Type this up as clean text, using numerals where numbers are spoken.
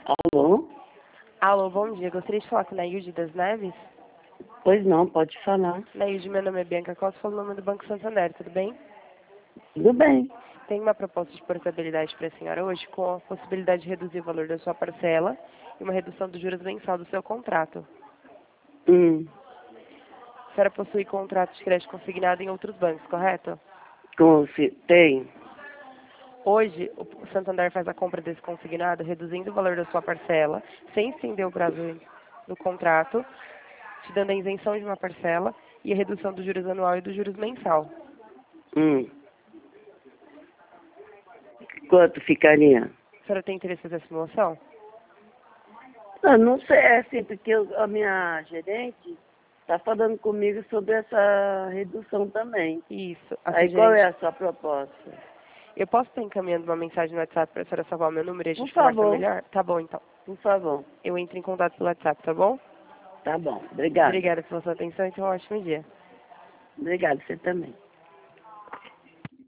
Alô? Alô, bom dia. Gostaria de falar com a Nailde das Neves? Pois não, pode falar. Nailde, meu nome é Bianca Costa, falo o nome do Banco Santander, tudo bem? Tudo bem. Tenho uma proposta de portabilidade para a senhora hoje, com a possibilidade de reduzir o valor da sua parcela e uma redução dos juros mensal do seu contrato. Hum, A senhora possui contrato de crédito consignado em outros bancos, correto? tem. Hoje, o Santander faz a compra desse consignado, reduzindo o valor da sua parcela, sem estender o prazo do contrato, te dando a isenção de uma parcela e a redução dos juros anual e dos juros mensal. Hum. Quanto ficaria? A senhora tem interesse nessa simulação? Eu não sei, é assim, porque a minha gerente está falando comigo sobre essa redução também. Isso. Aí qual é a sua proposta? Eu posso estar encaminhando uma mensagem no WhatsApp para a senhora salvar o meu número e a Por gente conversa favor, melhor? Tá bom, então. por favor. Eu entro em contato pelo WhatsApp, tá bom? Tá bom, obrigada. Obrigada pela sua atenção e tenha um ótimo dia. Obrigada, você também.